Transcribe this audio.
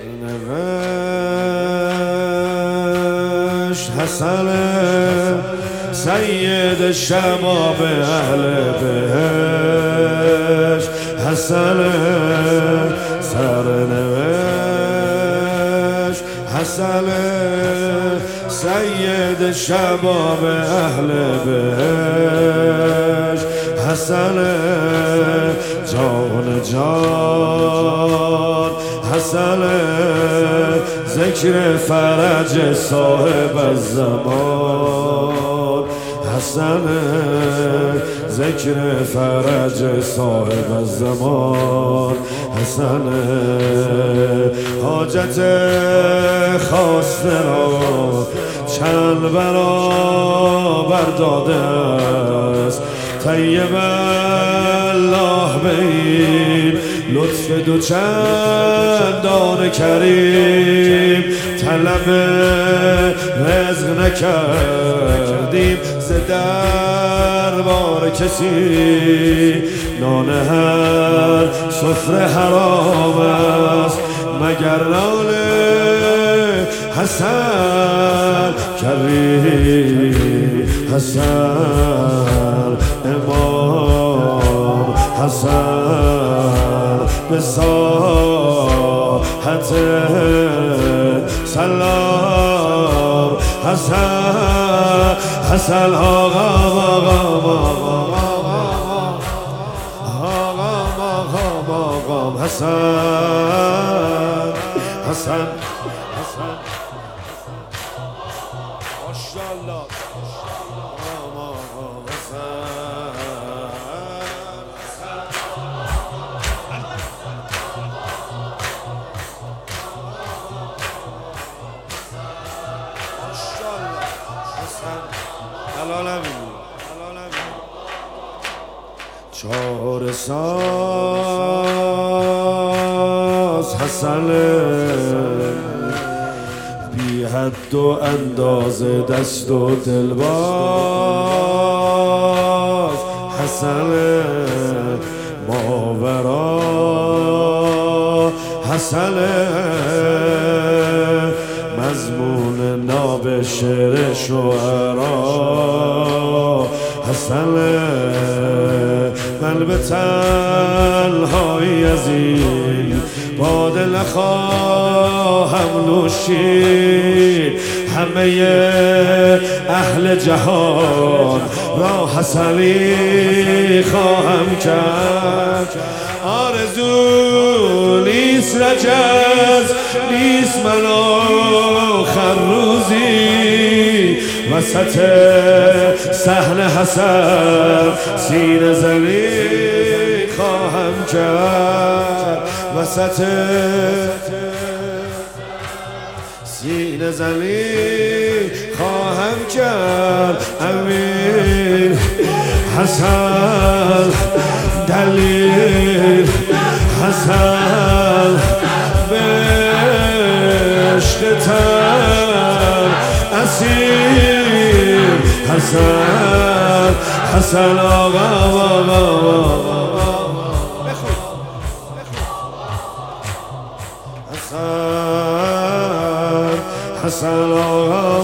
نوشت حسن سید شباب اهل بهشت، حسن سرنوشت حسن سید شباب اهل بهشت، حسن جان جان، حسن ذکر فرج صاحب الزمان، حسن ذکر فرج صاحب الزمان، حسن حاجت خواسته را چند برابر داده است. طیب الله به این لطف دو چندان کریم، طلب رزق نکردیم ز دربار کسی، نان هر سفره حرام است مگر نان حسن کریم، حسن امام حسن به ساحت سلام، حسن حسن آقا حسن حسن ماشاءالله چار ساز حسن بی حد و اندازه دست و دلباز، حسن ماورا، حسن مضمون ناب شعر شعرا، حسن من به تنهایی از این باده نخواهم نوشید، همه اهل جهان را حسنی خواهم کرد. آرزو نیست رجز نیست من آخر روزی وسط صحن حسن سینه زنی خواهم کرد، وسط سینه زنی خواهم کرد. امین حسن دلیل حسن بشتتر اسیر، حسن حسن آقا حسن حسن آقا